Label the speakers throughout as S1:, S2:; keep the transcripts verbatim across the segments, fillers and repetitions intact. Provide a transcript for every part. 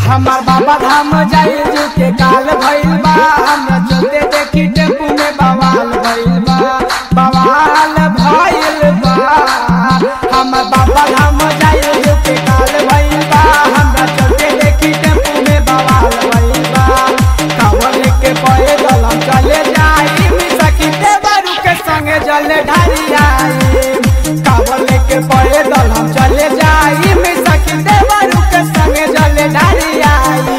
S1: हमार बाबा धाम जाई जो के काल भइल बा। हमरा चलते देखी टेम्पू में बवाल भइल बा, बवाल भइल बा। हमार बाबा धाम जाई जो के काल भइल बा। हमरा चलते देखी टेम्पू में बवाल भइल बा। कांवर लेके पैदल हम चले जाई, सखी देवरू के संगे जल ढारी आई। कांवर लेके पैदल हम चले जाई, सखी देवरू के संगे जल ढारी आई।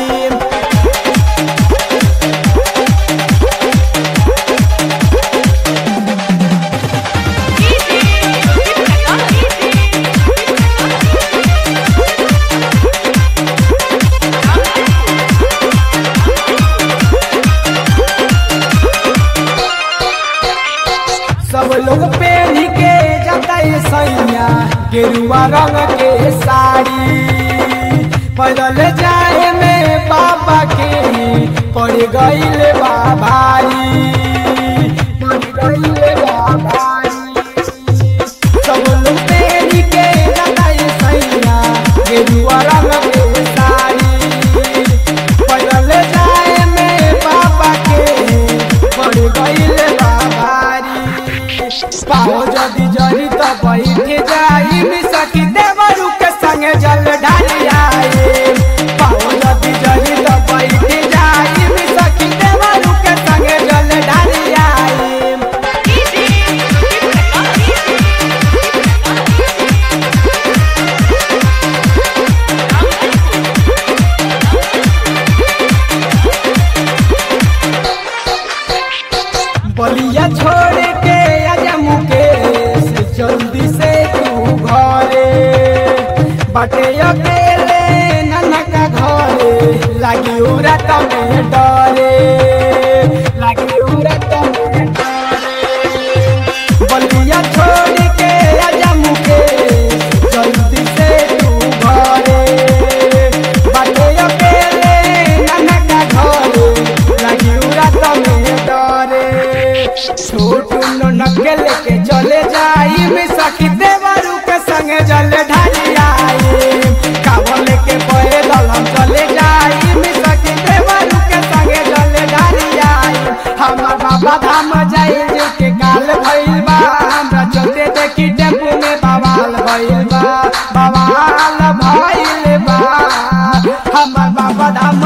S1: सब लोग पहन के जाता है सैया गेरुआ रंग के साड़ी। पैदल जाए में बाबा के पड़ गईल बा भारी, पड़ गईल बा भारी। सब लोग पहन के जाता है सैया गेरुआ रंग के साड़ी। पैदल जाए में बाबा के पड़ गईल बा भारी। पाओ जदी जरी तो बैठे जाई, सखी देवरू के संगे जल ढारी आई। पाओ जदी जरी तो बैठे जाई, सखी देवरू के संगे जल ढारी आई। बलिया छोड़ के आजा मुकेश, जल्दी से तू घरे। बाटे अकेले नाना का घरे, लागी उरा तमें डरे, लागी उरा तमें डरे। बलिया छोड़ के आजा मुकेश, जल्दी से तू घरे। बाटे अकेले नाना का घरे, लागी उरा तमें डरे। छोटू ननके लेके चले जाई, सखी देवरू के संगे जल ढारी आई। कांवर लेके पैदल हम चले जाई, सखी देवरू के संगे जल ढारी आई। हमार बाबा धाम जाई जो के काल भइल बा। हमरा चलते देखी टेम्पू में बवाल भइल बा, बवाल भइल बा। हमार बाबा धाम